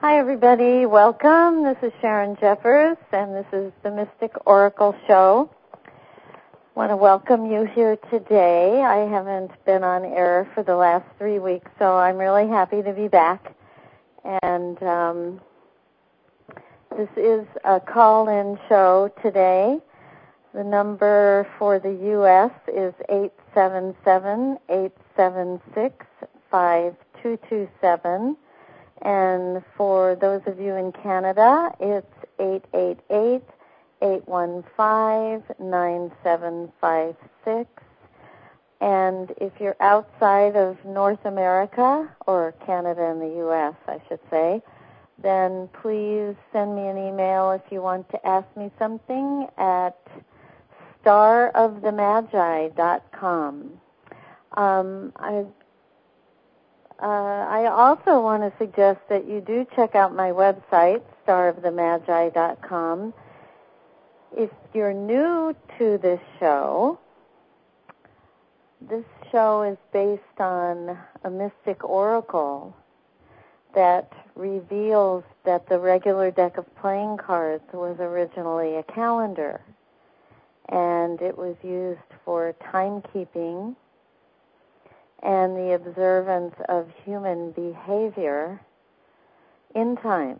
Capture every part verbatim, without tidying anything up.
Hi, everybody. Welcome. This is Sharon Jeffers, and this is the Mystic Oracle Show. I want to welcome you here today. I haven't been on air for the last three weeks, so I'm really happy to be back. And um, this is a call-in show today. The number for the U S is eight seven seven, eight seven six, five two two seven. And for those of you in Canada, it's eight eight eight, eight one five, nine seven five six. And if you're outside of North America, or Canada and the U S, I should say, then please send me an email if you want to ask me something at star of the magi dot com. Um, I Uh, I also want to suggest that you do check out my website, star of the magi dot com. If you're new to this show, this show is based on a mystic oracle that reveals that the regular deck of playing cards was originally a calendar, and it was used for timekeeping and the observance of human behavior in time,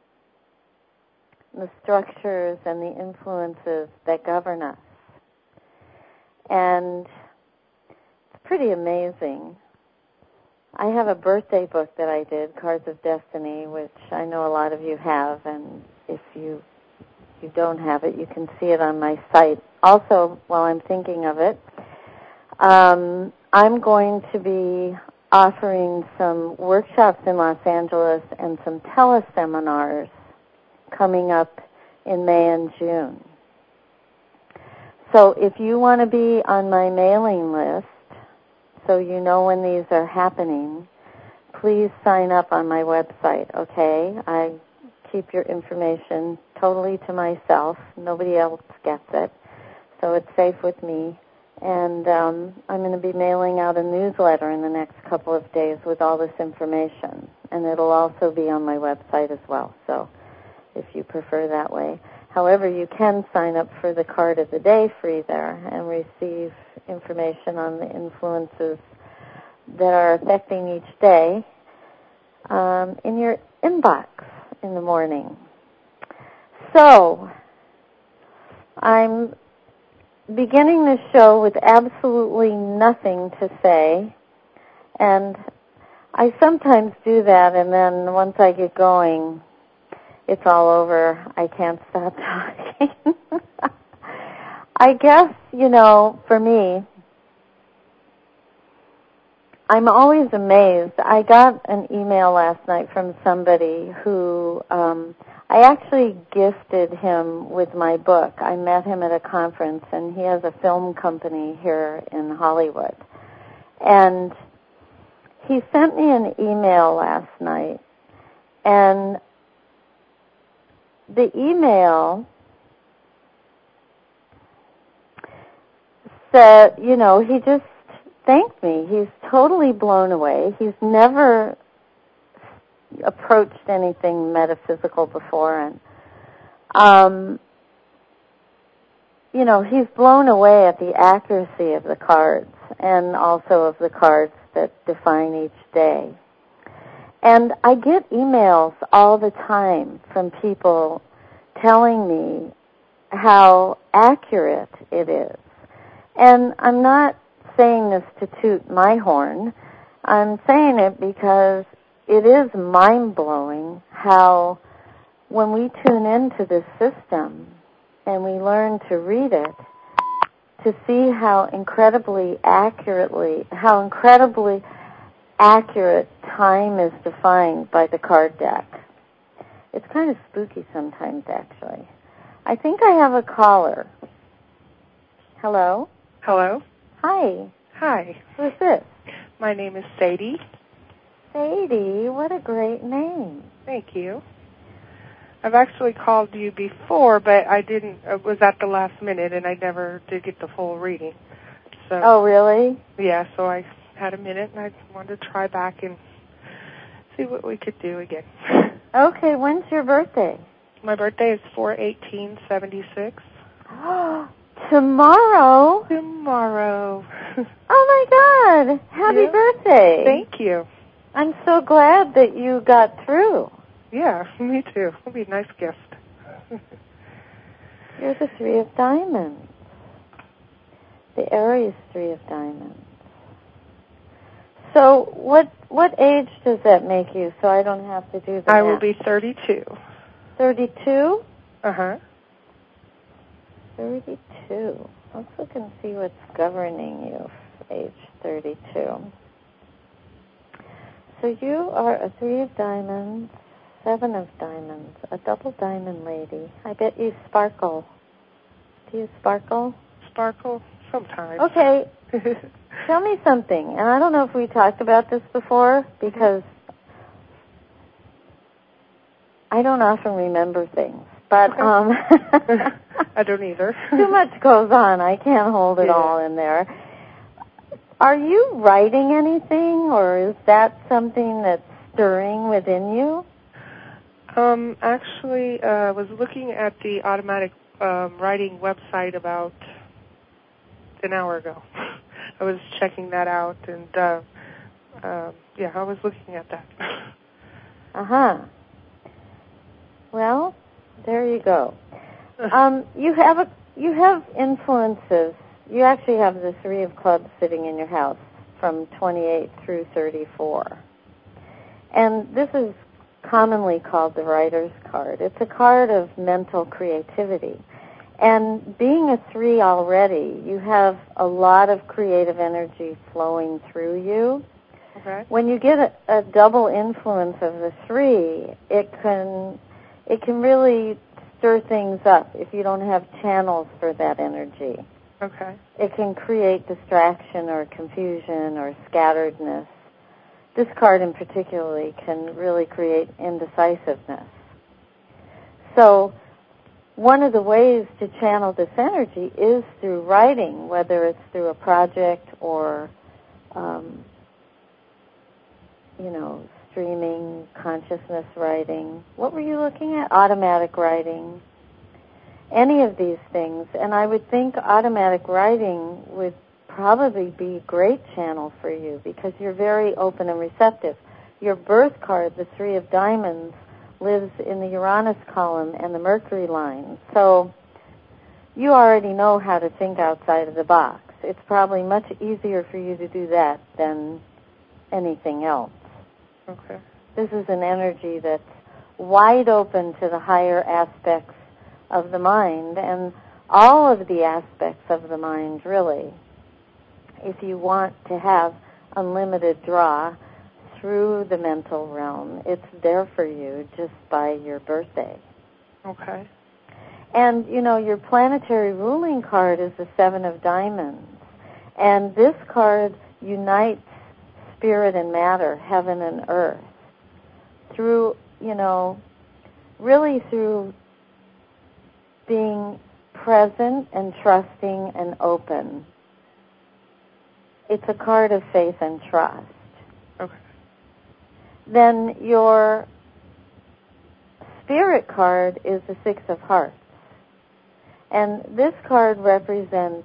the structures and the influences that govern us. And it's pretty amazing. I have a birthday book that I did, Cards of Destiny, which I know a lot of you have, and if you you don't have it, you can see it on my site. Also, while I'm thinking of it, um, I'm going to be offering some workshops in Los Angeles and some teleseminars coming up in May and June. So if you want to be on my mailing list, so you know when these are happening, please sign up on my website, okay? I keep your information totally to myself. Nobody else gets it, so it's safe with me. And um, I'm going to be mailing out a newsletter in the next couple of days with all this information. And it'll also be on my website as well, so if you prefer that way. However, you can sign up for the card of the day free there and receive information on the influences that are affecting each day um, in your inbox in the morning. So, I'm beginning this show with absolutely nothing to say, and I sometimes do that, and then once I get going, it's all over. I can't stop talking. I guess, you know, for me, I'm always amazed. I got an email last night from somebody who um, I actually gifted him with my book. I met him at a conference, and he has a film company here in Hollywood. And he sent me an email last night, and the email said, you know, he just thanked me. He's totally blown away. He's never approached anything metaphysical before, and um, you know, he's blown away at the accuracy of the cards and also of the cards that define each day. And I get emails all the time from people telling me how accurate it is. And I'm not saying this to toot my horn. I'm saying it because it is mind-blowing how when we tune into this system and we learn to read it, to see how incredibly accurately, how incredibly accurate time is defined by the card deck. It's kind of spooky sometimes, actually. I think I have a caller. Hello? Hello? Hi. Hi. Who's this? My name is Sadie. Sadie, what a great name. Thank you. I've actually called you before, but I didn't, it was at the last minute, and I never did get the full reading. So. Oh, really? Yeah, so I had a minute, and I wanted to try back and see what we could do again. Okay, when's your birthday? My birthday is four eighteen seventy-six. Tomorrow? Tomorrow. Oh, my God. Happy yeah. birthday. Thank you. I'm so glad that you got through. Yeah, me too. It'll be a nice gift. You're the Three of Diamonds. The Aries Three of Diamonds. So what what age does that make you, so I don't have to do the I math? will be thirty-two. thirty-two? Uh-huh. thirty-two. Let's look and see what's governing you, age thirty-two. So you are a Three of Diamonds, Seven of Diamonds, a double diamond lady. I bet you sparkle. Do you sparkle? Sparkle? Sometimes. Okay. Tell me something. And I don't know if we talked about this before, because I don't often remember things. But okay. um, I don't either. Too much goes on. I can't hold it yeah. all in there. Are you writing anything, or is that something that's stirring within you? Um, actually, uh, I was looking at the automatic um, writing website about an hour ago. I was checking that out, and uh, uh, yeah, I was looking at that. Uh-huh. Well, there you go. Um, you have a you have influences. You actually have the Three of Clubs sitting in your house from twenty-eight through thirty-four. And this is commonly called the writer's card. It's a card of mental creativity. And being a three already, you have a lot of creative energy flowing through you. Okay. When you get a, a double influence of the three, it can it can really stir things up if you don't have channels for that energy. Okay. It can create distraction or confusion or scatteredness. This card in particular can really create indecisiveness. So one of the ways to channel this energy is through writing, whether it's through a project or, um, you know, streaming, consciousness writing. What were you looking at? Automatic writing. Any of these things. And I would think automatic writing would probably be a great channel for you because you're very open and receptive. Your birth card, the Three of Diamonds, lives in the Uranus column and the Mercury line. So you already know how to think outside of the box. It's probably much easier for you to do that than anything else. Okay. This is an energy that's wide open to the higher aspects of the mind, and all of the aspects of the mind, really. If you want to have unlimited draw through the mental realm, it's there for you just by your birthday. Okay. And, you know, your planetary ruling card is the Seven of Diamonds. And this card unites spirit and matter, heaven and earth, through, you know, really through being present and trusting and open. It's a card of faith and trust. Okay. Then your spirit card is the Six of Hearts. And this card represents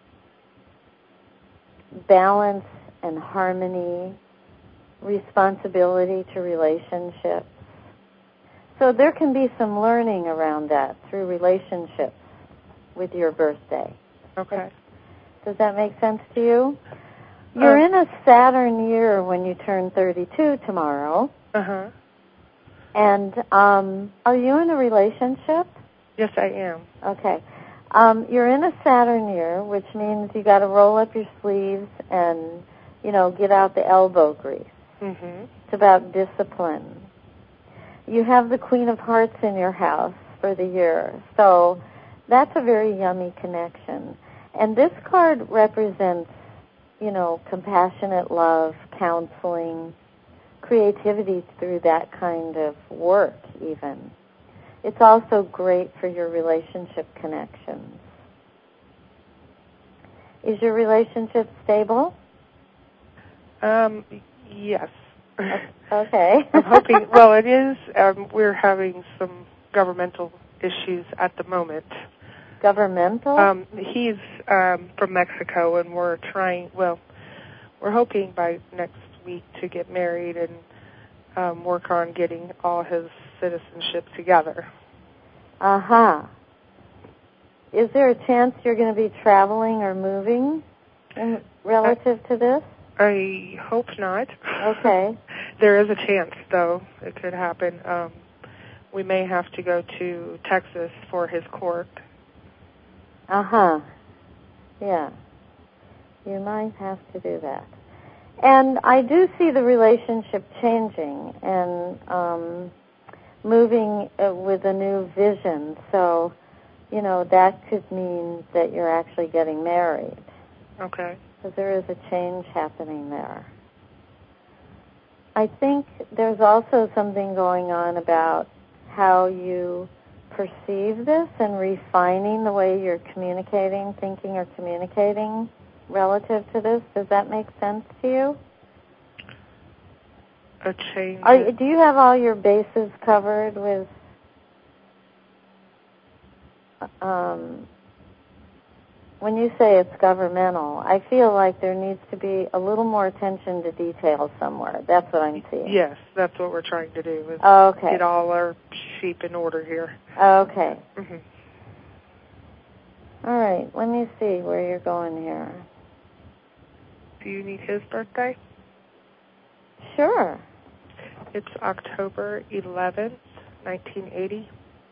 balance and harmony, responsibility to relationships. So there can be some learning around that through relationships with your birthday. Okay. Does that make sense to you? You're uh, in a Saturn year when you turn thirty-two tomorrow. Uh-huh. And um, are you in a relationship? Yes, I am. Okay. Um, you're in a Saturn year, which means you got to roll up your sleeves and, you know, get out the elbow grease. Mm-hmm. It's about discipline. You have the Queen of Hearts in your house for the year, so that's a very yummy connection. And this card represents, you know, compassionate love, counseling, creativity through that kind of work even. It's also great for your relationship connections. Is your relationship stable? Um, yes. Okay. I'm hoping, well, it is, um, we're having some governmental issues at the moment. Governmental? Um, he's um, from Mexico, and we're trying, well, we're hoping by next week to get married and um, work on getting all his citizenship together. Uh-huh. Is there a chance you're going to be traveling or moving in, relative I, to this? I hope not. Okay. There is a chance, though. It could happen. Um, we may have to go to Texas for his court. Uh-huh. Yeah. You might have to do that. And I do see the relationship changing and um, moving uh, with a new vision. So, you know, that could mean that you're actually getting married. Okay. Because there is a change happening there. I think there's also something going on about how you perceive this and refining the way you're communicating, thinking or communicating relative to this. Does that make sense to you? A change. Are, do you have all your bases covered with um, when you say it's governmental, I feel like there needs to be a little more attention to detail somewhere. That's what I'm seeing. Yes, that's what we're trying to do, is okay. get all our sheep in order here. Okay. Mm-hmm. All right, let me see where you're going here. Do you need his birthday? Sure. It's October eleventh, nineteen eighty.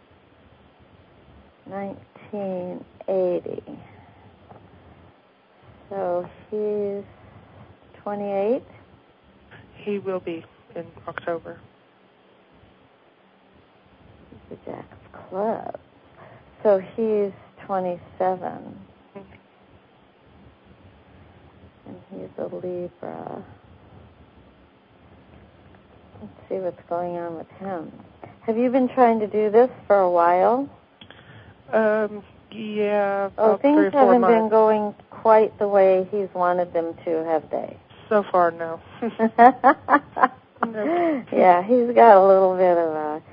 nineteen eighty. So he's twenty-eight? He will be in October. The Jack of Clubs. So he's twenty-seven. Mm-hmm. And he's a Libra. Let's see what's going on with him. Have you been trying to do this for a while? Um, yeah, Oh, about three or things four haven't months. been going quite the way he's wanted them to, have they? So far, no. Nope. Yeah, he's got a little bit of a...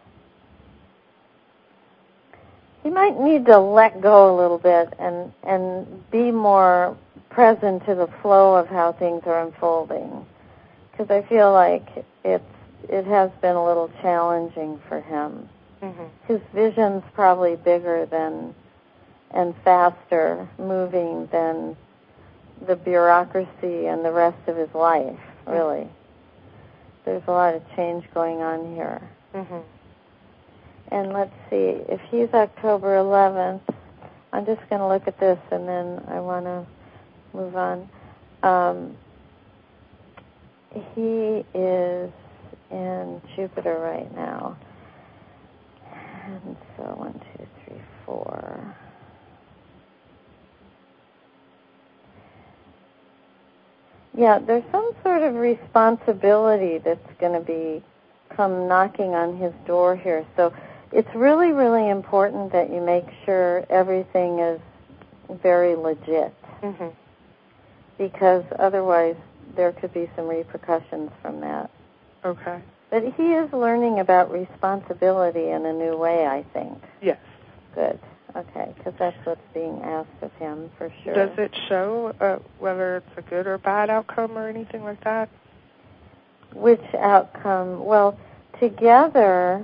He might need to let go a little bit and, and be more present to the flow of how things are unfolding. Because I feel like it's, it has been a little challenging for him. Mm-hmm. His vision's probably bigger than and faster moving than the bureaucracy and the rest of his life, really. Mm-hmm. There's a lot of change going on here. Mm-hmm. And let's see, if he's October eleventh, I'm just going to look at this and then I want to move on. Um, he is in Jupiter right now. And so one, two, three, four. Yeah, there's some sort of responsibility that's going to be come knocking on his door here. So it's really, really important that you make sure everything is very legit. Mm-hmm. Because otherwise there could be some repercussions from that. Okay. But he is learning about responsibility in a new way, I think. Yes. Good. Okay, because that's what's being asked of him, for sure. Does it show uh, whether it's a good or bad outcome or anything like that? Which outcome? Well, together,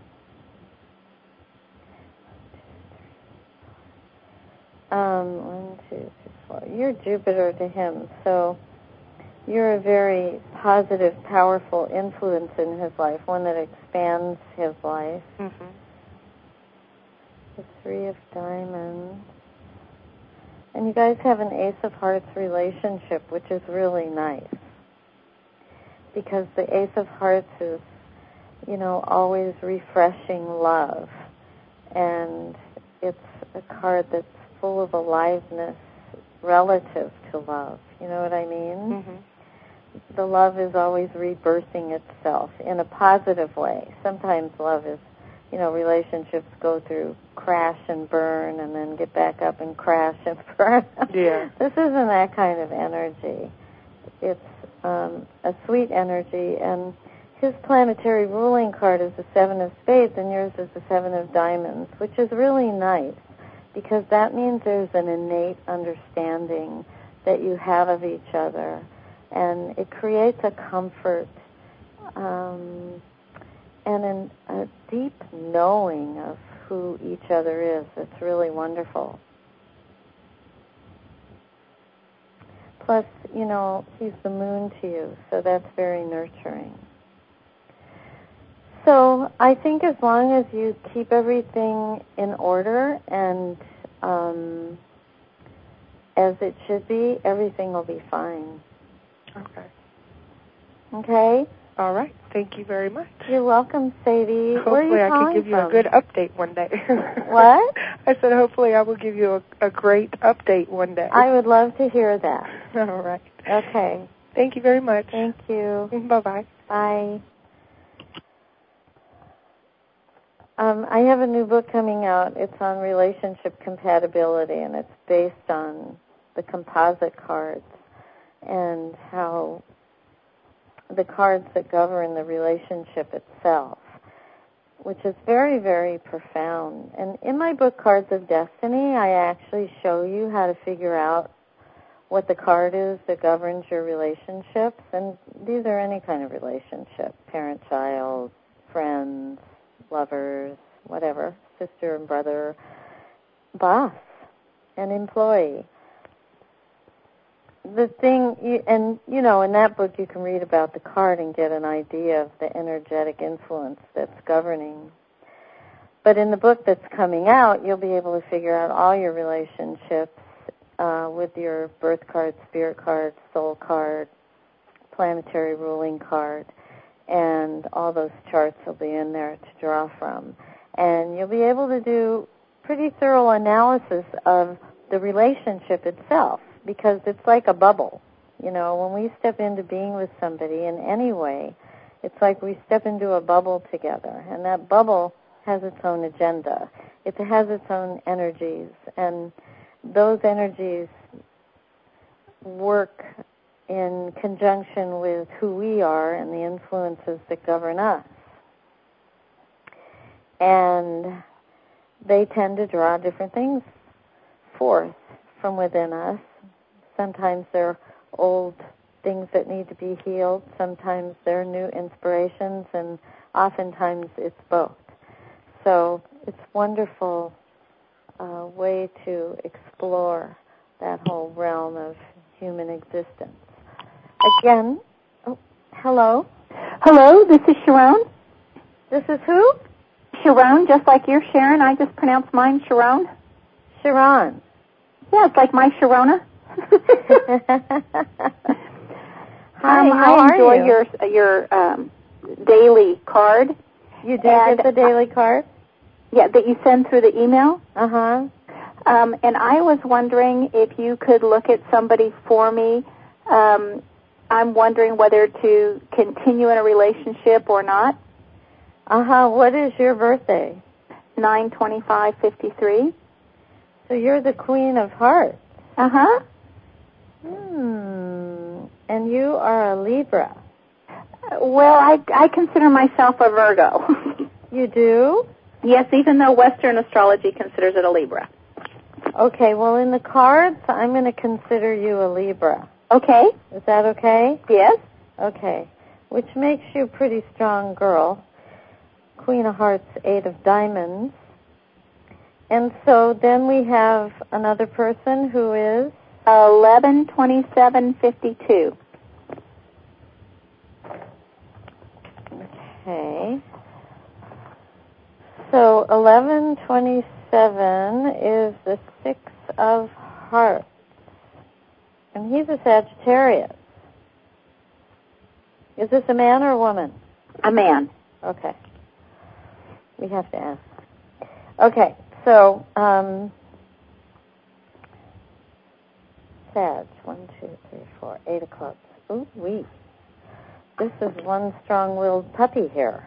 um, one, two, three, four. You're Jupiter to him, so you're a very positive, powerful influence in his life, one that expands his life. Mm-hmm. The Three of Diamonds. And you guys have an Ace of Hearts relationship, which is really nice. Because the Ace of Hearts is, you know, always refreshing love. And it's a card that's full of aliveness relative to love. You know what I mean? Mm-hmm. The love is always rebirthing itself in a positive way. Sometimes love is, you know, relationships go through crash and burn and then get back up and crash and burn. Yeah. This isn't that kind of energy. It's um, a sweet energy, and his planetary ruling card is the Seven of Spades, and yours is the Seven of Diamonds, which is really nice, because that means there's an innate understanding that you have of each other, and it creates a comfort um, and an, a deep knowing of who each other is. It's really wonderful. Plus, you know, he's the moon to you, so that's very nurturing. So I think as long as you keep everything in order and um, as it should be, everything will be fine. Okay. Okay? All right. Thank you very much. You're welcome, Sadie. Hopefully Where are you I calling can give you from? a good update one day. What? I said hopefully I will give you a, a great update one day. I would love to hear that. All right. Okay. Thank you very much. Thank you. Bye-bye. Bye. Um, I have a new book coming out. It's on relationship compatibility, and it's based on the composite cards and how the cards that govern the relationship itself, which is very, very profound. And in my book, Cards of Destiny, I actually show you how to figure out what the card is that governs your relationships. And these are any kind of relationship, parent-child, friends, lovers, whatever, sister and brother, boss, and employee. The thing, and you know, in that book you can read about the card and get an idea of the energetic influence that's governing. But in the book that's coming out, you'll be able to figure out all your relationships uh, with your birth card, spirit card, soul card, planetary ruling card, and all those charts will be in there to draw from. And you'll be able to do pretty thorough analysis of the relationship itself, because it's like a bubble. You know, when we step into being with somebody in any way, it's like we step into a bubble together, and that bubble has its own agenda. It has its own energies, and those energies work in conjunction with who we are and the influences that govern us. And they tend to draw different things forth from within us. Sometimes they're old things that need to be healed. Sometimes they're new inspirations, and oftentimes it's both. So it's a wonderful uh, way to explore that whole realm of human existence. Again, oh, hello. Hello, this is Sharon. This is who? Sharon, just like you're Sharon. I just pronounced mine Sharon. Sharon. Yeah, it's like my Sharona. Hi, um, how I are enjoy you? your your um, daily card. You do and, get the daily card? Yeah, that you send through the email. Uh-huh. Um, and I was wondering if you could look at somebody for me. Um, I'm wondering whether to continue in a relationship or not. Uh-huh. What is your birthday? nine twenty-five fifty-three. So you're the Queen of Hearts. Uh-huh. Hmm. And you are a Libra. Well, I, I consider myself a Virgo. You do? Yes, even though Western astrology considers it a Libra. Okay, well, in the cards, I'm going to consider you a Libra. Okay. Is that okay? Yes. Okay. Which makes you a pretty strong girl. Queen of Hearts, Eight of Diamonds. And so then we have another person who is? eleven twenty-seven fifty-two. Okay. So eleven twenty-seven is the Six of Hearts. And he's a Sagittarius. Is this a man or a woman? A man. Okay. We have to ask. Okay, so, um, Sag, one, two, three, four, eight of clubs. Ooh, wee. This is one strong-willed puppy here.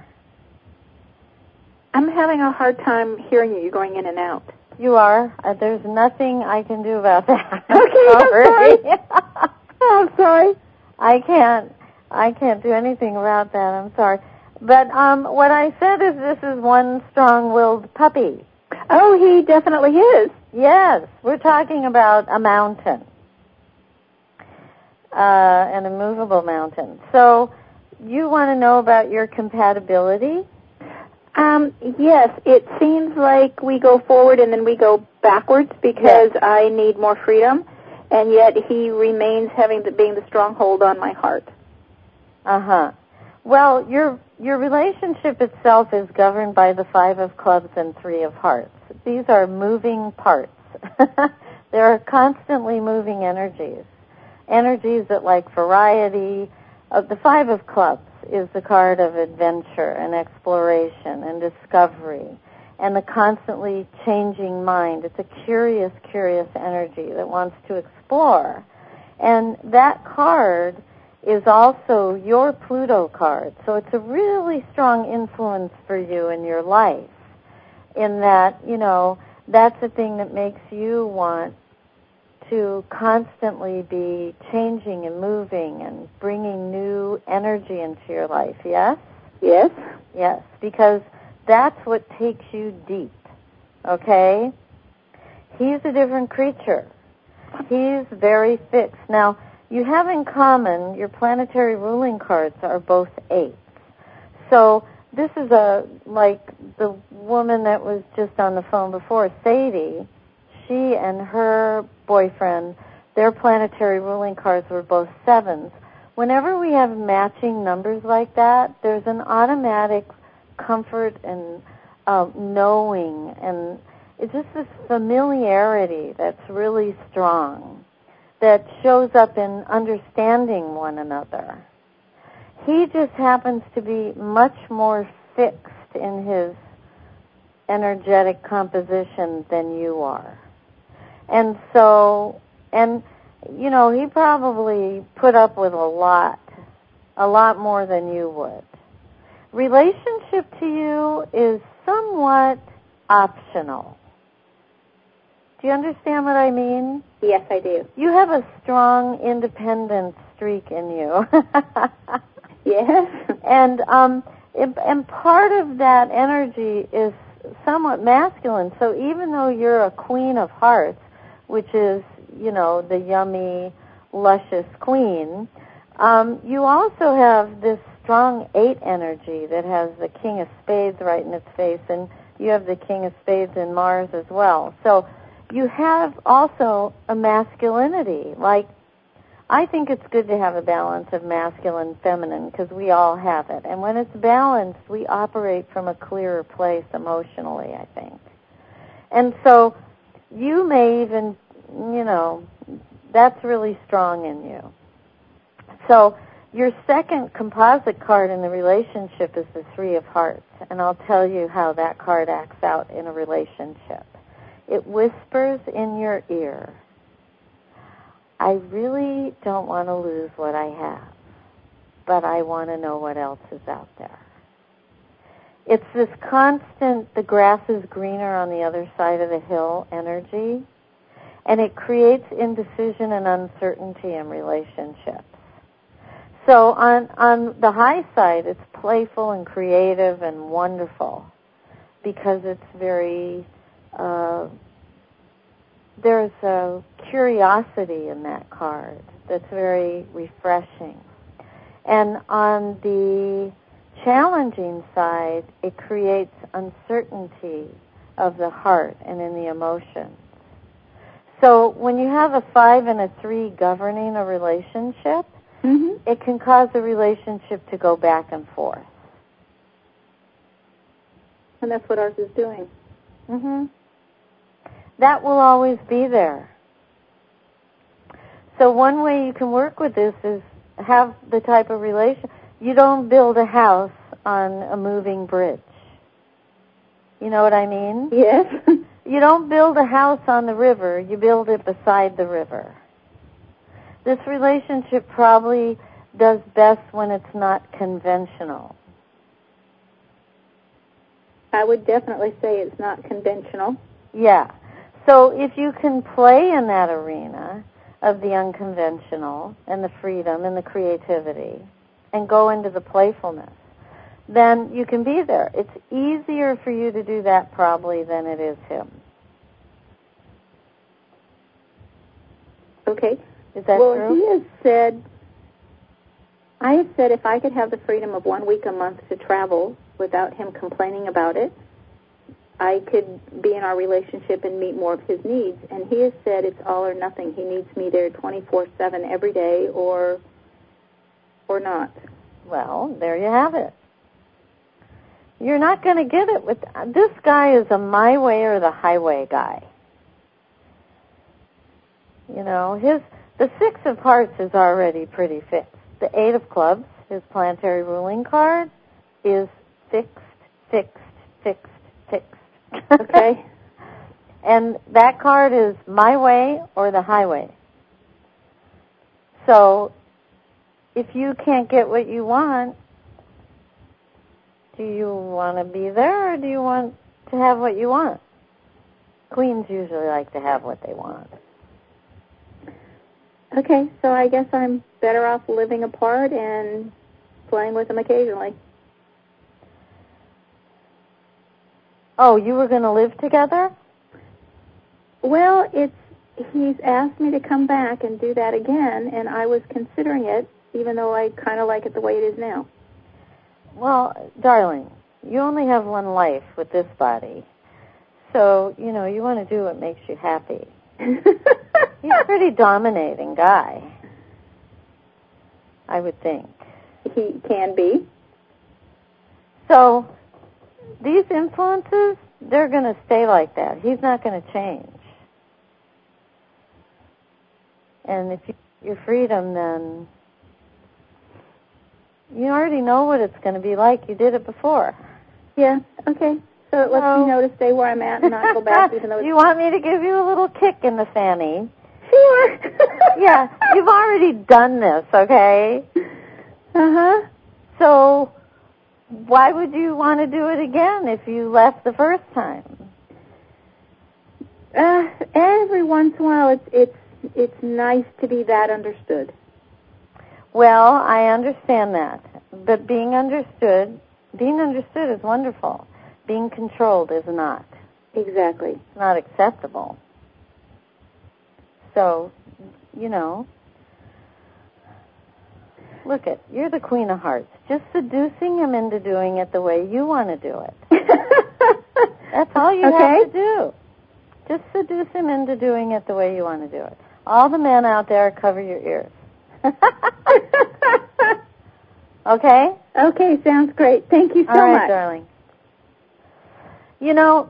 I'm having a hard time hearing you. You're going in and out. You are. Uh, there's nothing I can do about that. Okay, I'm sorry. I'm sorry. I can't. I can't do anything about that. I'm sorry. But um, what I said is this is one strong-willed puppy. Oh, he definitely is. Yes, we're talking about a mountain, uh, an immovable mountain. So you want to know about your compatibility? Um, yes, it seems like we go forward and then we go backwards because yes. I need more freedom, and yet he remains having the, being the stronghold on my heart. Uh-huh. Well, your your relationship itself is governed by the Five of Clubs and Three of Hearts. These are moving parts. There are constantly moving energies. Energies that like variety. Uh, the Five of Clubs is the card of adventure and exploration and discovery and the constantly changing mind. It's a curious, curious energy that wants to explore. And that card is also your Pluto card. So it's a really strong influence for you in your life in that, you know, that's the thing that makes you want to constantly be changing and moving and bringing new energy into your life, yes? Yes. Yes, because that's what takes you deep, okay? He's a different creature. He's very fixed. Now, you have in common, your planetary ruling cards are both eights. So this is a, like the woman that was just on the phone before, Sadie, she and her boyfriend, their planetary ruling cards were both sevens. Whenever we have matching numbers like that, there's an automatic comfort and uh, knowing, and it's just this familiarity that's really strong, that shows up in understanding one another. He just happens to be much more fixed in his energetic composition than you are. And so, and, you know, he probably put up with a lot, a lot more than you would. Relationship to you is somewhat optional. Do you understand what I mean? Yes, I do. You have a strong independent streak in you. Yes. And um, it, and part of that energy is somewhat masculine. So even though you're a queen of hearts, which is, you know, the yummy, luscious queen, um, you also have this strong eight energy that has the King of Spades right in its face, and you have the King of Spades in Mars as well. So you have also a masculinity. Like, I think it's good to have a balance of masculine and feminine because we all have it. And when it's balanced, we operate from a clearer place emotionally, I think. And so you may even, you know, that's really strong in you. So your second composite card in the relationship is the Three of Hearts, and I'll tell you how that card acts out in a relationship. It whispers in your ear, I really don't want to lose what I have, but I want to know what else is out there. It's this constant, the grass is greener on the other side of the hill energy, and it creates indecision and uncertainty in relationships. So on, on the high side, it's playful and creative and wonderful because it's very, uh, there's a curiosity in that card that's very refreshing. And on the challenging side, it creates uncertainty of the heart and in the emotions. So when you have a five and a three governing a relationship, mm-hmm. it can cause a relationship to go back and forth. And that's what ours is doing. Mm-hmm. That will always be there. So one way you can work with this is have the type of relation. You don't build a house on a moving bridge. You know what I mean? Yes. You don't build a house on the river. You build it beside the river. This relationship probably does best when it's not conventional. I would definitely say it's not conventional. Yeah. So if you can play in that arena, of the unconventional and the freedom and the creativity and go into the playfulness, then you can be there. It's easier for you to do that probably than it is him. Okay. Is that well, true? Well, he has said, I have said if I could have the freedom of one week a month to travel without him complaining about it, I could be in our relationship and meet more of his needs. And he has said it's all or nothing. He needs me there twenty-four seven every day or or not. Well, there you have it. You're not going to get it with... This guy is a my way or the highway guy. You know, his the Six of Hearts is already pretty fixed. The Eight of Clubs, his planetary ruling card, is fixed, fixed, fixed, fixed. Okay. And that card is my way or the highway. So, if you can't get what you want, do you want to be there or do you want to have what you want? Queens usually like to have what they want. Okay, so I guess I'm better off living apart and playing with him occasionally. Oh, you were going to live together? Well, it's he's asked me to come back and do that again, and I was considering it, even though I kind of like it the way it is now. Well, darling, you only have one life with this body. So, you know, you want to do what makes you happy. He's a pretty dominating guy, I would think. He can be. So, these influences, they're going to stay like that. He's not going to change. And if you, your freedom, then you already know what it's going to be like. You did it before. Yeah, okay. So it lets so, me know to stay where I'm at and not go back, even though it's... You want me to give you a little kick in the fanny? Sure. Yeah, you've already done this, okay? Uh-huh. So why would you want to do it again if you left the first time? Uh, every once in a while, it's it's it's nice to be that understood. Well, I understand that, but being understood, being understood is wonderful. Being controlled is not. Exactly. It's not acceptable. So, you know, look it, you're the Queen of Hearts. Just seducing him into doing it the way you want to do it. That's all you okay. have to do. Just seduce him into doing it the way you want to do it. All the men out there, cover your ears. Okay? Okay, sounds great. Thank you so All right, much. darling. You know,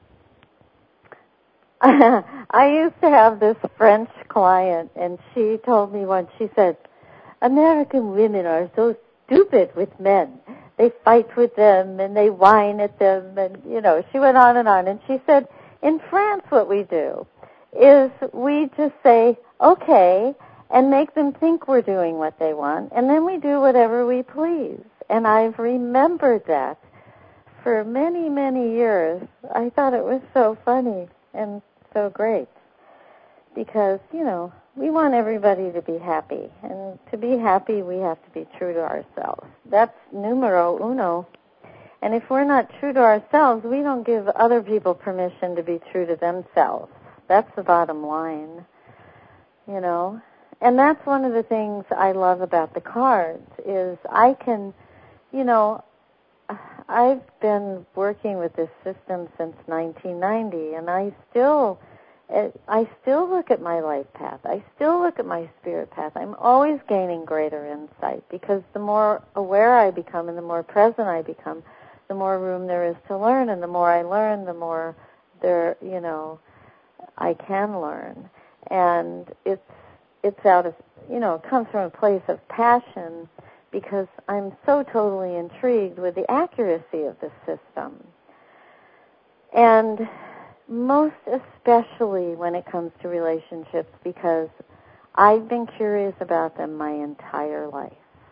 I used to have this French client, and she told me once, she said, American women are so stupid with men. They fight with them, and they whine at them, and, you know, she went on and on. And she said, in France, what we do is we just say, okay, and make them think we're doing what they want, and then we do whatever we please. And I've remembered that for many, many years. I thought it was so funny and so great because, you know, we want everybody to be happy. And to be happy, we have to be true to ourselves. That's numero uno. And if we're not true to ourselves, we don't give other people permission to be true to themselves. That's the bottom line, you know. And that's one of the things I love about the cards is I can, you know, I've been working with this system since nineteen ninety, and I still, I still look at my life path. I still look at my spirit path. I'm always gaining greater insight because the more aware I become and the more present I become, the more room there is to learn, and the more I learn, the more there, you know, I can learn. And it's it's out of, you know, it comes from a place of passion because I'm so totally intrigued with the accuracy of the system. And most especially when it comes to relationships because I've been curious about them my entire life.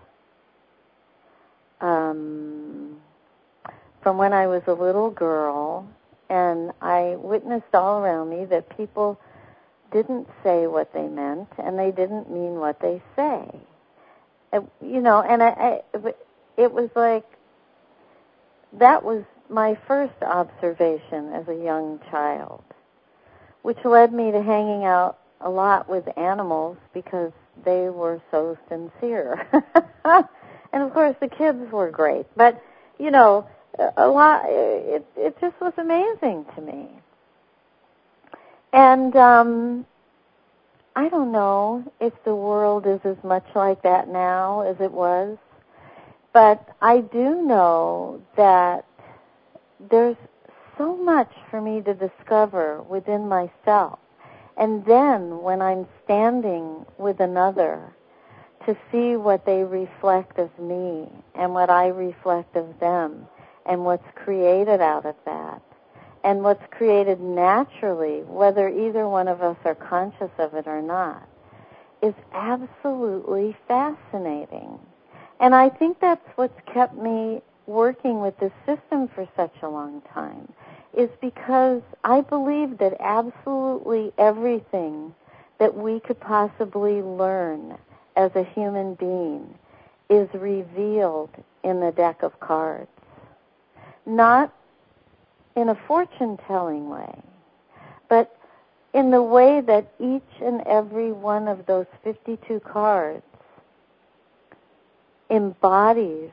Um, from when I was a little girl, and I witnessed all around me that people didn't say what they meant, and they didn't mean what they say. It, you know, and I, I, it was like, that was my first observation as a young child, which led me to hanging out a lot with animals because they were so sincere. And of course the kids were great, but you know, a lot, it, it just was amazing to me. And um, I don't know if the world is as much like that now as it was, but I do know that there's so much for me to discover within myself. And then when I'm standing with another, to see what they reflect of me and what I reflect of them and what's created out of that and what's created naturally, whether either one of us are conscious of it or not, is absolutely fascinating. And I think that's what's kept me working with this system for such a long time, is because I believe that absolutely everything that we could possibly learn as a human being is revealed in the deck of cards. Not in a fortune-telling way, but in the way that each and every one of those fifty-two cards embodies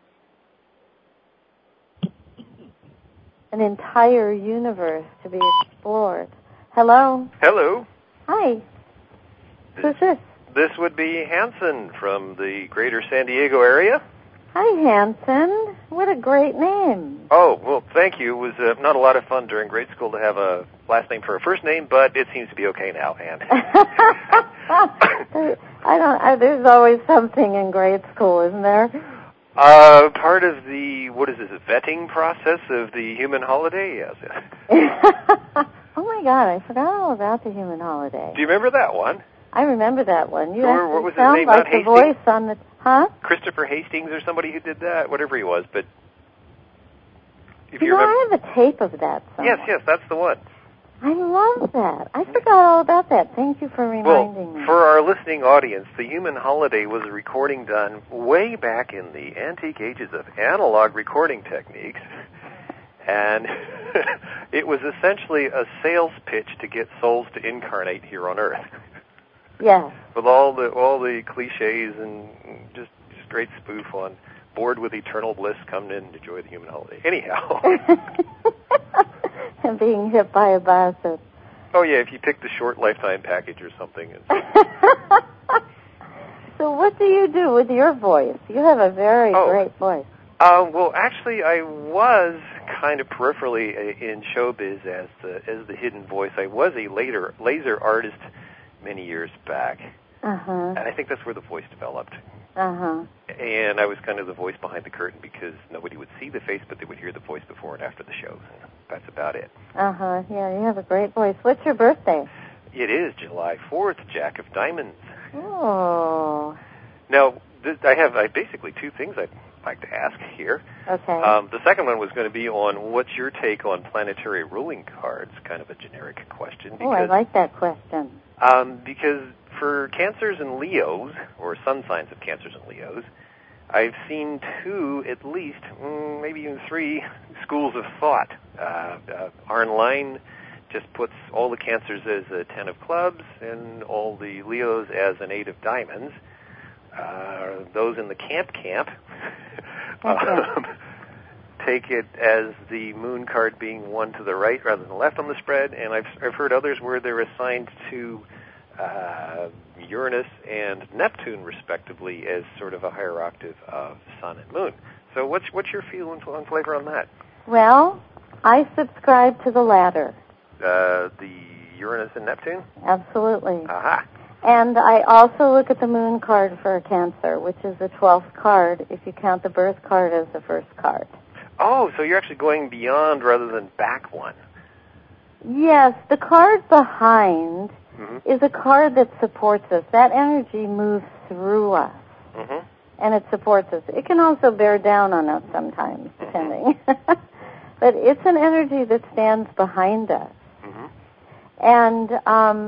an entire universe to be explored. Hello? Hello. Hi. Who's this? This would be Hanson from the greater San Diego area. Hi, Hanson. What a great name. Oh, well, thank you. It was uh, not a lot of fun during grade school to have a last name for a first name, but it seems to be okay now, and I don't. I, there's always something in grade school, isn't there? Uh, part of the, what is this, vetting process of the human holiday? Yes. Oh, my God, I forgot all about the human holiday. Do you remember that one? I remember that one. You Or, what was his sound name? like Not the Hastings? voice on the... Huh? Christopher Hastings or somebody who did that, whatever he was, but if you you know, remember... I have a tape of that somewhere. Yes, yes, that's the one. I love that. I forgot all about that. Thank you for reminding well, me. For our listening audience, the Human Holiday was a recording done way back in the antique ages of analog recording techniques, and it was essentially a sales pitch to get souls to incarnate here on Earth. Yes. With all the all the cliches and just straight spoof on bored with eternal bliss, come in and enjoy the human holiday. Anyhow. And being hit by a bus. Or... Oh, yeah, if you pick the short lifetime package or something. So what do you do with your voice? You have a very oh. great voice. Uh, well, actually, I was kind of peripherally in showbiz as the as the hidden voice. I was a later laser artist many years back, uh-huh. and I think that's where the voice developed. Uh-huh. And I was kind of the voice behind the curtain because nobody would see the face, but they would hear the voice before and after the show. That's about it. Uh-huh. Yeah, you have a great voice. What's your birthday? It is July fourth, Jack of Diamonds. Oh. Now, th- I have I basically two things I'd like to ask here. Okay. Um, the second one was going to be on what's your take on planetary ruling cards, kind of a generic question. Because, oh, I like that question. Um, because for Cancers and Leos, or sun signs of Cancers and Leos, I've seen two, at least, mm, maybe even three, schools of thought. Uh, uh, Arne Line just puts all the Cancers as a ten of clubs and all the Leos as an eight of diamonds. Uh, those in the camp camp um, take it as the moon card being one to the right rather than left on the spread, and I've, I've heard others where they're assigned to uh, Uranus and Neptune, respectively, as sort of a higher octave of Sun and Moon. So what's what's your feel and flavor on that? Well, I subscribe to the latter. Uh, the Uranus and Neptune? Absolutely. Aha. And I also look at the moon card for a Cancer, which is the twelfth card if you count the birth card as the first card. Oh, so you're actually going beyond rather than back one. Yes, the card behind mm-hmm. is a card that supports us. That energy moves through us, mm-hmm. and it supports us. It can also bear down on us sometimes, depending. Mm-hmm. But it's an energy that stands behind us. Mm-hmm. And um,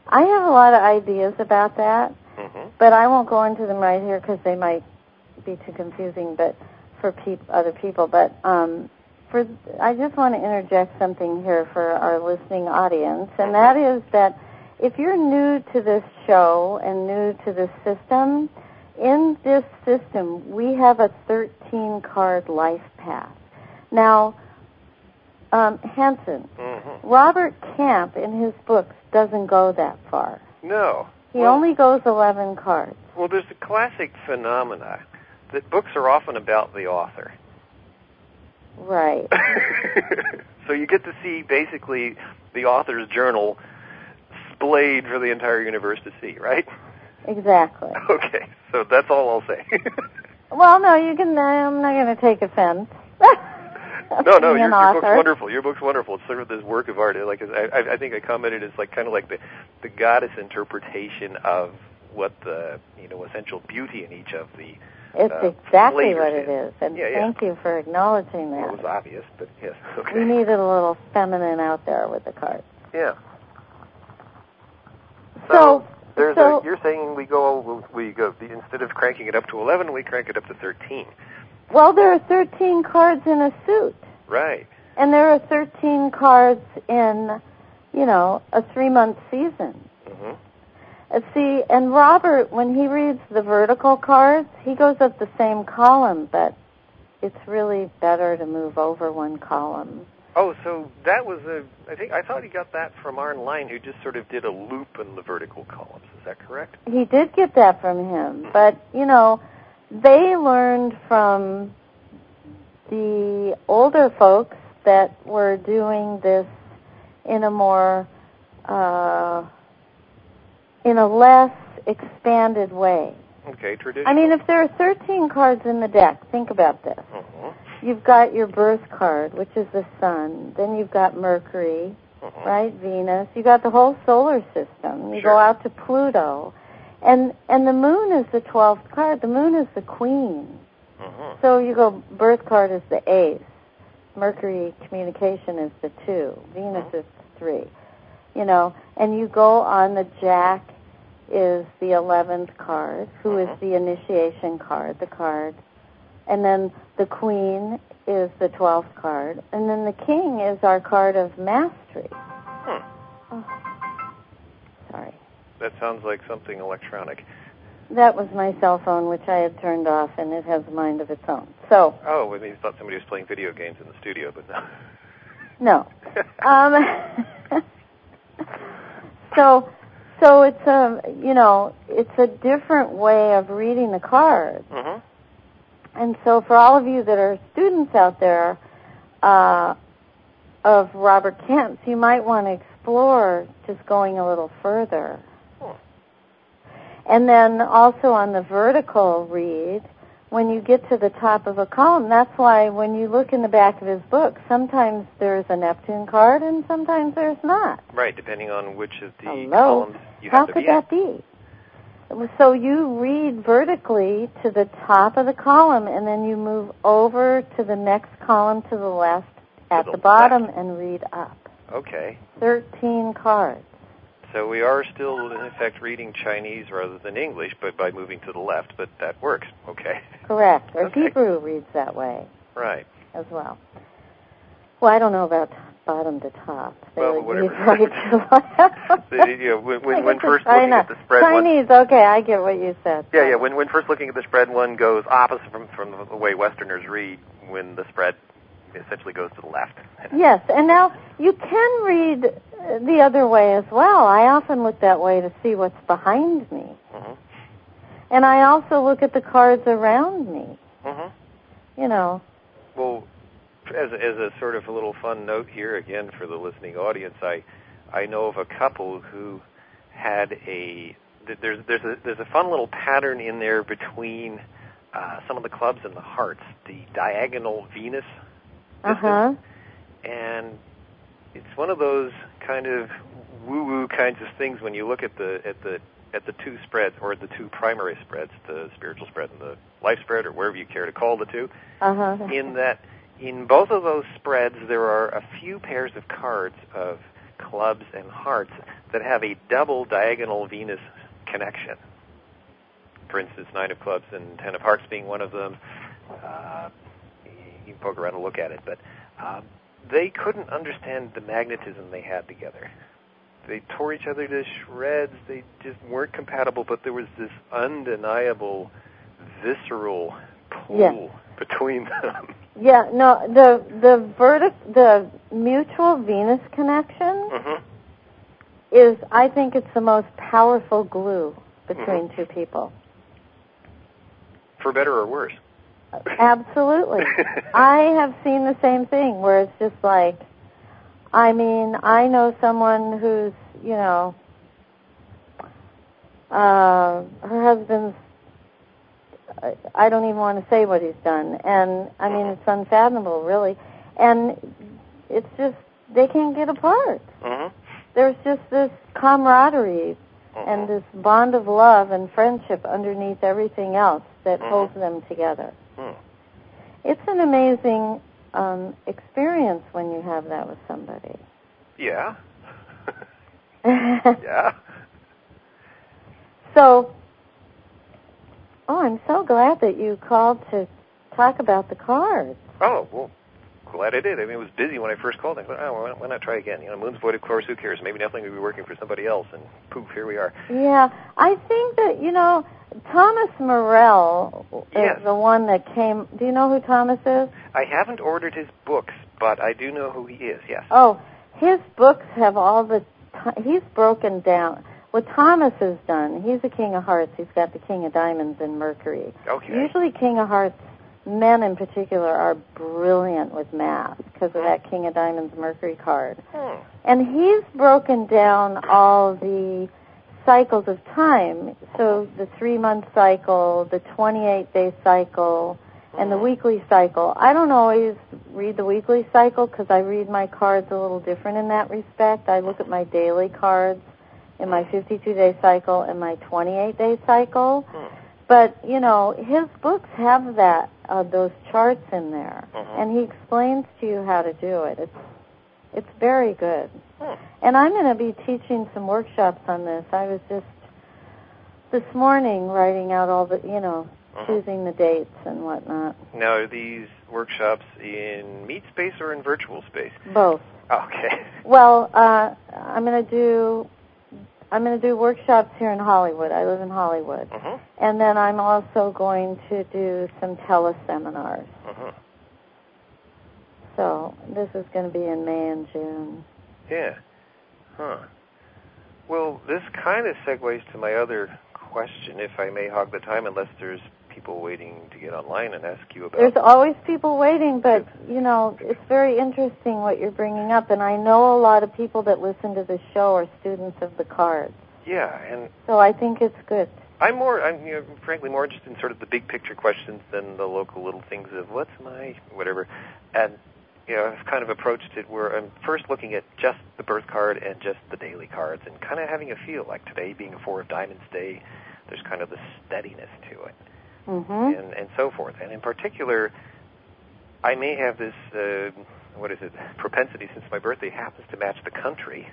I have a lot of ideas about that, mm-hmm. but I won't go into them right here because they might be too confusing. But for peop- other people, but um, for I just want to interject something here for our listening audience, and that is that if you're new to this show and new to this system, in this system we have a thirteen card life path. Now, um, Hanson, mm-hmm. Robert Camp in his books doesn't go that far. No. He well, only goes eleven cards. Well, there's a classic phenomena that books are often about the author. Right. So you get to see basically the author's journal splayed for the entire universe to see, right? Exactly. Okay, so that's all I'll say. Well, no, you can. I'm not going to take offense. No, no, your, your book's author. wonderful. Your book's wonderful. It's sort of this work of art. Like I, I think I commented, it's like kind of like the, the goddess interpretation of what the you know essential beauty in each of the. It's uh, exactly what is. it is, and yeah, yeah. thank you for acknowledging that. Well, it was obvious, but yes, okay. We needed a little feminine out there with the cards. Yeah. So, So, there's so a, you're saying we go we go instead of cranking it up to eleven, we crank it up to thirteen. well, there are thirteen cards in a suit. Right. And there are thirteen cards in, you know, a three-month season. Mm-hmm. Uh, see, and Robert, when he reads the vertical cards, he goes up the same column, but it's really better to move over one column. Oh, so that was a, I think, I thought he got that from Arne Line, who just sort of did a loop in the vertical columns. Is that correct? He did get that from him, but, you know, they learned from the older folks that were doing this in a more, uh, in a less expanded way. Okay, traditional. I mean, if there are thirteen cards in the deck, think about this. Mm-hmm. You've got your birth card, which is the sun. Then you've got Mercury, mm-hmm. right, Venus. You got the whole solar system. You Sure. go out to Pluto. And and the moon is the twelfth card. The moon is the queen. Mm-hmm. So you go, birth card is the ace. Mercury, communication, is the two. Venus mm-hmm. is the three. You know, and you go on the jack is the eleventh card, who mm-hmm. is the initiation card, the card. And then the queen is the twelfth card. And then the king is our card of mastery. Hmm. Oh, sorry. That sounds like something electronic. That was my cell phone, which I had turned off, and it has a mind of its own. So. Oh, well, I thought somebody was playing video games in the studio, but no. No. um, so, so it's a, you know, it's a different way of reading the cards. Mm-hmm. And so for all of you that are students out there uh, of Robert Camp's, you might want to explore just going a little further. Hmm. And then also on the vertical read, when you get to the top of a column, that's why when you look in the back of his book, sometimes there's a Neptune card and sometimes there's not. Right, depending on which of the Hello? columns you have How to could be that in. be? So you read vertically to the top of the column, and then you move over to the next column to the left at the the bottom left. and read up. Okay. Thirteen cards. So we are still, in effect, reading Chinese rather than English, but by moving to the left, but that works. Okay. Correct. Or Okay. Hebrew reads that way Right. as well. Well, I don't know about bottom to top. They Well, would whatever. read right to left. The, you know, when when, when I guess first it's looking China. at the spread one... Chinese, okay, I get what you said. Yeah, yeah, when when first looking at the spread, one goes opposite from, from the way Westerners read when the spread essentially goes to the left. Yes, and now you can read uh, the other way as well. I often look that way to see what's behind me. Mm-hmm. And I also look at the cards around me. Mm-hmm. You know. Well, as as a sort of a little fun note here, again, for the listening audience, I I know of a couple who had a there's there's a there's a fun little pattern in there between uh, some of the clubs and the hearts, the diagonal Venus system, Uh-huh. and it's one of those kind of woo-woo kinds of things when you look at the at the at the two spreads, or the two primary spreads, the spiritual spread and the life spread, or wherever you care to call the two. Uh-huh. In that, in both of those spreads, there are a few pairs of cards of clubs and hearts that have a double diagonal Venus connection. For instance, nine of clubs and ten of hearts being one of them. Uh, you can poke around and look at it, but uh, they couldn't understand the magnetism they had together. They tore each other to shreds. They just weren't compatible, but there was this undeniable, visceral pull yeah. between them. Yeah, no, the the vertic, the mutual Venus connection Mm-hmm. is, I think, it's the most powerful glue between Mm-hmm. two people. For better or worse. Absolutely. I have seen the same thing where it's just like, I mean, I know someone who's, you know, uh, her husband's, I don't even want to say what he's done. And, I mean, it's unfathomable, really. And it's just, they can't get apart. Mm-hmm. There's just this camaraderie Mm-hmm. and this bond of love and friendship underneath everything else that Mm-hmm. holds them together. Mm. It's an amazing um, experience when you have that with somebody. Yeah. Yeah. So, oh, I'm so glad that you called to talk about the cards. Oh, well, glad I did. I mean, it was busy when I first called. I thought, oh, well, why not try again? You know, moon's void, of course, who cares? Maybe nothing will be working for somebody else, and poof, here we are. Yeah, I think that, you know, Thomas Morell Yes. is the one that came. Do you know who Thomas is? I haven't ordered his books, but I do know who he is, yes. Oh, his books have all the, t- he's broken down. What Thomas has done, he's a King of Hearts. He's got the King of Diamonds in Mercury. Okay. Usually King of Hearts, men in particular, are brilliant with math because of that King of Diamonds Mercury card. Hmm. And he's broken down all the cycles of time. So the three-month cycle, the twenty-eight day cycle, and the weekly cycle. I don't always read the weekly cycle because I read my cards a little different in that respect. I look at my daily cards in my fifty-two day cycle and my twenty-eight day cycle. Hmm. But, you know, his books have that, uh, those charts in there. Uh-huh. And he explains to you how to do it. It's it's very good. Hmm. And I'm going to be teaching some workshops on this. I was just this morning writing out all the, you know, Uh-huh. choosing the dates and whatnot. Now, are these workshops in meet space or in virtual space? Both. Okay. Well, uh, I'm going to do I'm going to do workshops here in Hollywood. I live in Hollywood. Uh-huh. And then I'm also going to do some teleseminars. Uh-huh. So this is going to be in May and June. Yeah. Huh. Well, this kind of segues to my other question, if I may hog the time, unless there's people waiting to get online and ask you about... There's always people waiting, but, you know, it's very interesting what you're bringing up, and I know a lot of people that listen to the show are students of the cards. Yeah, and... So I think it's good. I'm more, I'm you know, frankly more interested in sort of the big picture questions than the local little things of what's my whatever. And, you know, I've kind of approached it where I'm first looking at just the birth card and just the daily cards and kind of having a feel, like today being a Four of Diamonds day, there's kind of the steadiness to it. Mm-hmm. And, and so forth. And in particular, I may have this, uh, what is it, propensity since my birthday happens to match the country,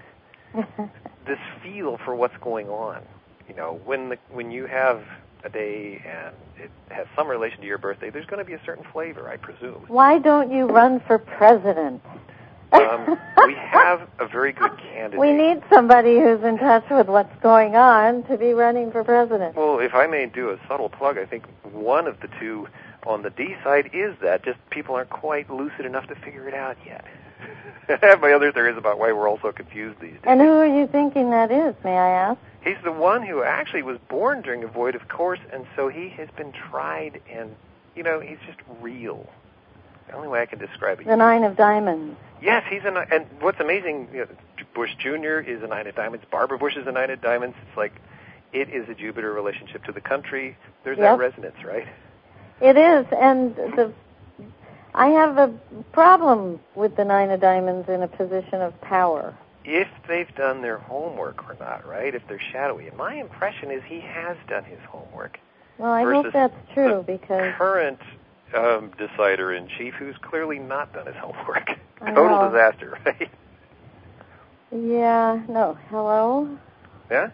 this feel for what's going on. You know, when the, when you have a day and it has some relation to your birthday, there's going to be a certain flavor, I presume. Why don't you run for president? um, we have a very good candidate. We need somebody who's in touch with what's going on to be running for president. Well, if I may do a subtle plug, I think one of the two on the D side is that just people aren't quite lucid enough to figure it out yet. I have my other theories about why we're all so confused these days. And who are you thinking that is, may I ask? He's the one who actually was born during a void, of course, and so he has been tried, and, you know, he's just real. The only way I can describe it. The Nine of Diamonds. Yes, he's a, and what's amazing, you know, Bush Junior is a Nine of Diamonds, Barbara Bush is a Nine of Diamonds. It's like, it is a Jupiter relationship to the country. There's Yep. that resonance, right? It is, and the I have a problem with the Nine of Diamonds in a position of power. If they've done their homework or not, right? If they're shadowy. And my impression is he has done his homework. Well, I hope that's true, because current um, decider-in-chief who's clearly not done his homework. I Total know. disaster, right? Yeah, no, hello? Yeah?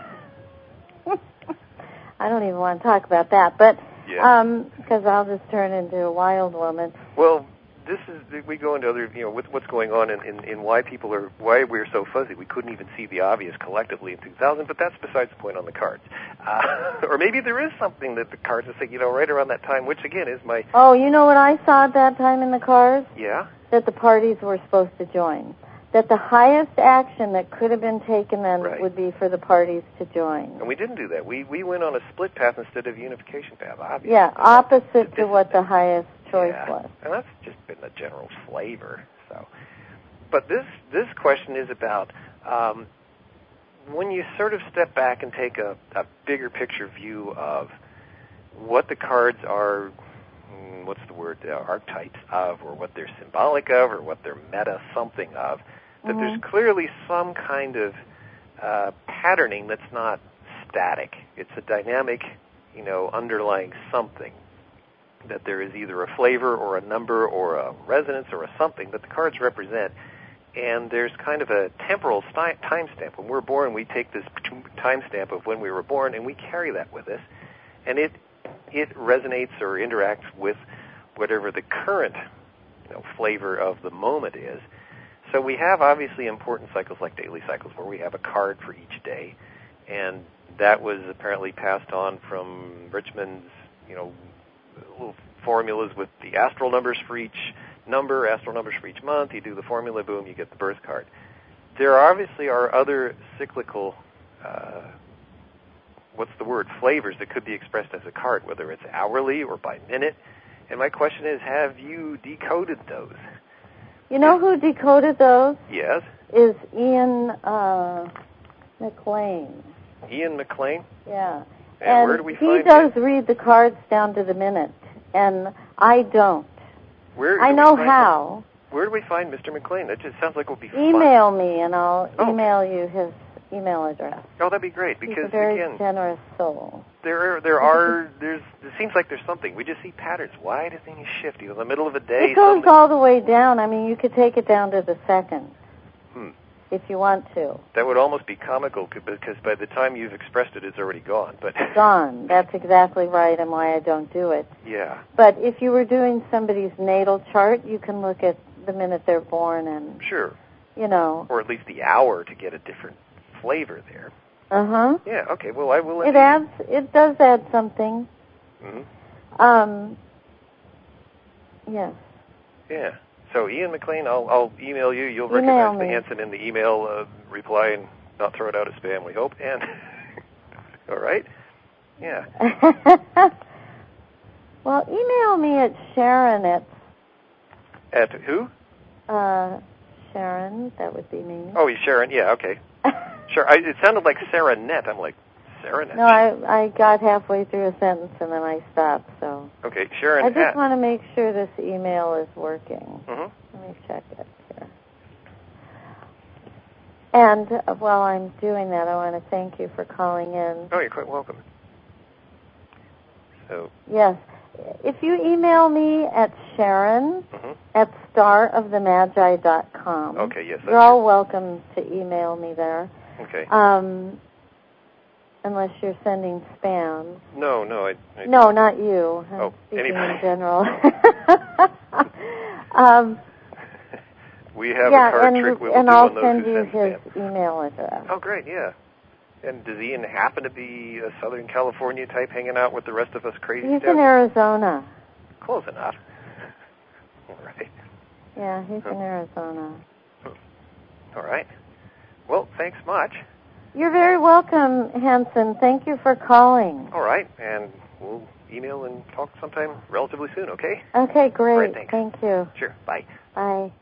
I don't even want to talk about that, but yeah. um, because I'll just turn into a wild woman. Well, this is, we go into other, you know, with what's going on in, in, in why people are, why we're so fuzzy. We couldn't even see the obvious collectively in two thousand, but that's besides the point on the cards. Uh, or maybe there is something that the cards are saying, you know, right around that time, which again is my... Oh, you know what I saw at that time in the cards? Yeah? That the parties were supposed to join. That the highest action that could have been taken then right. would be for the parties to join. And we didn't do that. We we went on a split path instead of a unification path, obviously. Yeah, opposite to what the highest choice yeah. was. And that's just been the general flavor. So, but this this question is about um, when you sort of step back and take a, a bigger picture view of what the cards are, what's the word, uh, archetypes of, or what they're symbolic of, or what they're meta something of, that mm-hmm. there's clearly some kind of uh, patterning that's not static. It's a dynamic, you know, underlying something. That there is either a flavor or a number or a resonance or a something that the cards represent. And there's kind of a temporal sti- timestamp. When we're born, we take this timestamp of when we were born, and we carry that with us. And it it resonates or interacts with whatever the current, you know, flavor of the moment is. So we have obviously important cycles like daily cycles where we have a card for each day, and that was apparently passed on from Richmond's, you know, little formulas with the astral numbers for each number, astral numbers for each month. You do the formula, boom, you get the birth card. There obviously are other cyclical uh, what's the word, flavors that could be expressed as a card, whether it's hourly or by minute. And my question is, have you decoded those? You know who decoded those? Yes. Is Ian uh, McLean. Ian McLean? Yeah. And, and where do we he find does him? read the cards down to the minute, and I don't. Where do I know we find how. Him? Where do we find Mister McLean? That just sounds like it would be fun. Email me, and I'll oh. email you his email address. Oh, that'd be great, because He's a very again, generous soul. There, are, there are, there's. It seems like there's something. We just see patterns. Why do things shift? You know, in the middle of a day, it goes suddenly... all the way down. I mean, you could take it down to the second, hmm. if you want to. That would almost be comical, because by the time you've expressed it, it's already gone. But gone. That's exactly right, and why I don't do it. Yeah. But if you were doing somebody's natal chart, you can look at the minute they're born and sure, you know, or at least the hour to get a different flavor there. Uh huh. Yeah. Okay. Well, I will. It adds. It does add something. Mm-hmm. Um. Yes. Yeah. So Ian McLean, I'll, I'll email you. You'll email recognize me. the Hanson in the email uh, reply and not throw it out as spam, we hope. And all right. Yeah. Well, email me at Sharon at. At who? Uh, Sharon. That would be me. Oh, he's Sharon. Yeah. Okay. Sure. I, it sounded like Sarah Net. I'm like, Sarah Net. No, I I got halfway through a sentence and then I stopped. So. Okay, Sharon. I just at. want to make sure this email is working. Mm-hmm. Let me check it here. And uh, while I'm doing that, I want to thank you for calling in. Oh, you're quite welcome. So. Yes. If you email me at Sharon mm-hmm. at star of the magi dot com, okay, yes, you're all welcome to email me there. Okay. Um, unless you're sending spam. No, no, I. I no, not you. I'm oh, speaking anybody. in general. um, we have yeah, a card and, trick we will and do I'll on those send who you send his spam. email address. Oh, great, yeah. And does Ian happen to be a Southern California type hanging out with the rest of us crazy He's stuff? in Arizona. Close enough. All right. Yeah, he's huh. in Arizona. All right. Well, thanks much. You're very welcome, Hanson. Thank you for calling. All right, and we'll email and talk sometime relatively soon, okay? Okay, great. All right, thanks. Thank you. Sure, bye. Bye.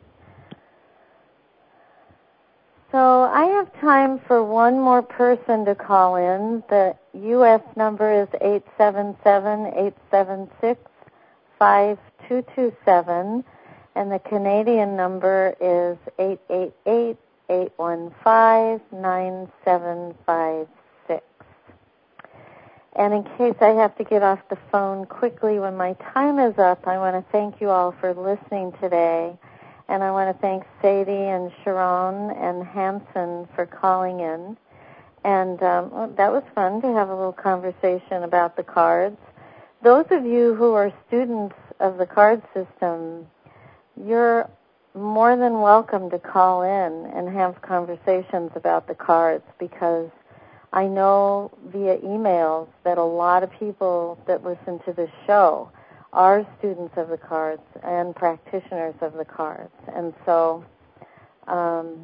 So I have time for one more person to call in. The U S number is eight seven seven, eight seven six, five two two seven, and the Canadian number is eight eight eight, eight one five, nine seven five six. And in case I have to get off the phone quickly when my time is up, I want to thank you all for listening today. And I want to thank Sadie and Sharon and Hanson for calling in. And um, well, that was fun to have a little conversation about the cards. Those of you who are students of the card system, you're more than welcome to call in and have conversations about the cards, because I know via emails that a lot of people that listen to this show are students of the cards and practitioners of the cards. And so, um,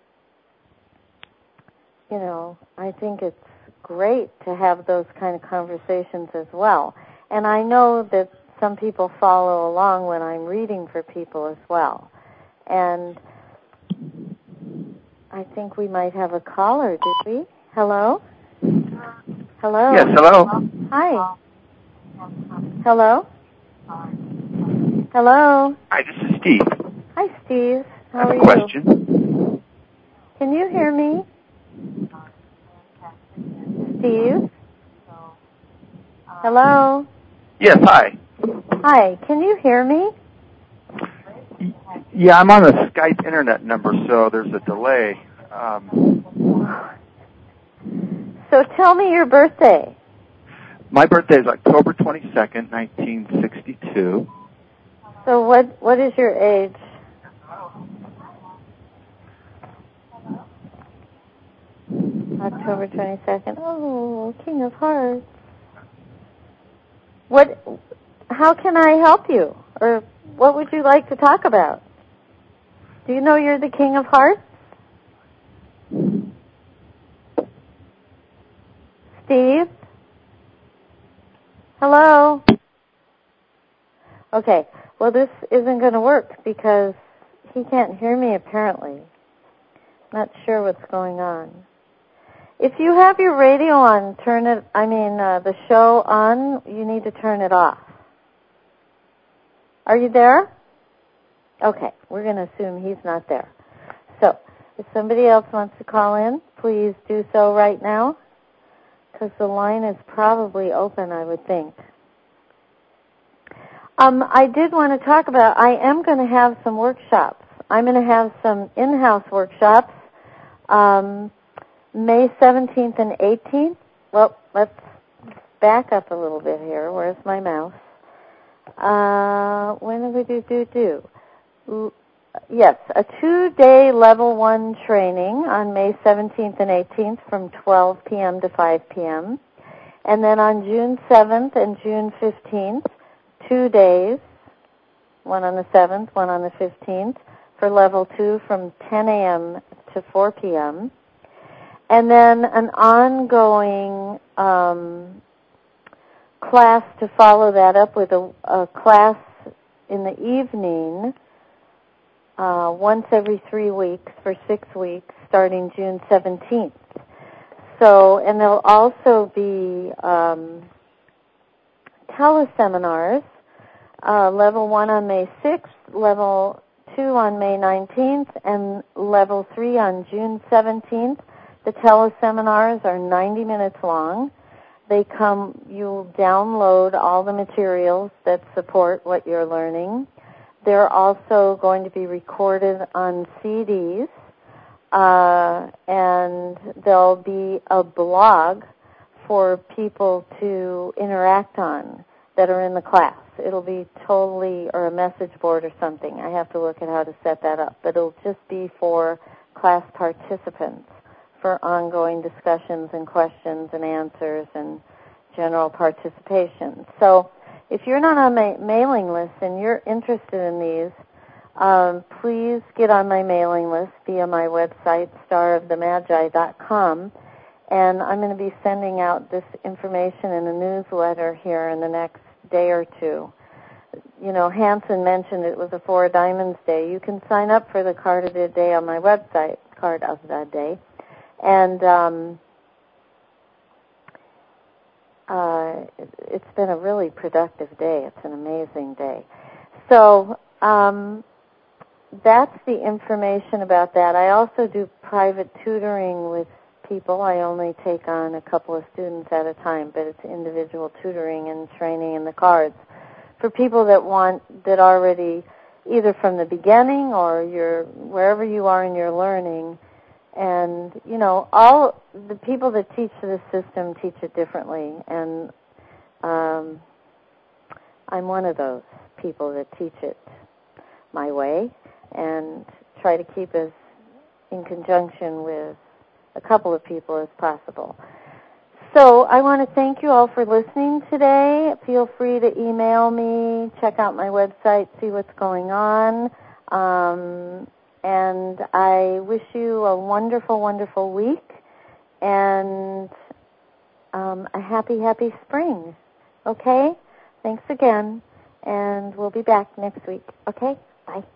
you know, I think it's great to have those kind of conversations as well. And I know that some people follow along when I'm reading for people as well. And I think we might have a caller, did we? Hello? Hello? Yes, hello. Hi. Hello? Hello? Hi, this is Steve. Hi, Steve. How I have are a you? question. Can you hear me? Steve? Hello? Yes, hi. Hi, can you hear me? Yeah, I'm on the Skype internet number, so there's a delay. Um, So tell me your birthday. my birthday is October twenty-second, nineteen sixty-two. So what what is your age? October twenty-second. Oh, King of Hearts. What? How can I help you? Or what would you like to talk about? Do you know you're the King of Hearts? Steve? Hello? Okay. Well, this isn't going to work because he can't hear me apparently. Not sure what's going on. If you have your radio on, turn it, I mean, uh, the show on, you need to turn it off. Are you there? Okay, we're going to assume he's not there. So, if somebody else wants to call in, please do so right now, because the line is probably open, I would think. Um, I did want to talk about, I am going to have some workshops. I'm going to have some in-house workshops, um, May seventeenth and eighteenth. Well, let's back up a little bit here. Where's my mouse? Uh, when do we do, do, do? Yes, a two-day level one training on May seventeenth and eighteenth from twelve p.m. to five p.m. And then on June seventh and June fifteenth, two days, one on the seventh, one on the fifteenth, for level two from ten a.m. to four p.m. And then an ongoing um, class to follow that up with a, a class in the evening uh, once every three weeks for six weeks starting June seventeenth. So, and there'll also be um, teleseminars, uh, level one on May sixth, level two on May nineteenth, and level three on June seventeenth. The teleseminars are ninety minutes long. They come, you'll download all the materials that support what you're learning. They're also going to be recorded on C Ds, uh, and there'll be a blog for people to interact on that are in the class. It'll be totally, or a message board or something. I have to look at how to set that up, but it'll just be for class participants, for ongoing discussions and questions and answers and general participation. So if you're not on my mailing list and you're interested in these, um, please get on my mailing list via my website, star of the magi dot com, and I'm going to be sending out this information in a newsletter here in the next day or two. You know, Hanson mentioned it was a Four Diamonds Day. You can sign up for the Card of the Day on my website, Card of the Day. And um, uh, it's been a really productive day. It's an amazing day. So um, that's the information about that. I also do private tutoring with people. I only take on a couple of students at a time, but it's individual tutoring and training in the cards for people that want, that already either from the beginning or you're wherever you are in your learning. And, you know, all the people that teach the system teach it differently. And um, I'm one of those people that teach it my way and try to keep us in conjunction with a couple of people as possible. So I want to thank you all for listening today. Feel free to email me, check out my website, see what's going on. Um, and I wish you a wonderful, wonderful week and um, a happy, happy spring. Okay? Thanks again, and we'll be back next week. Okay? Bye.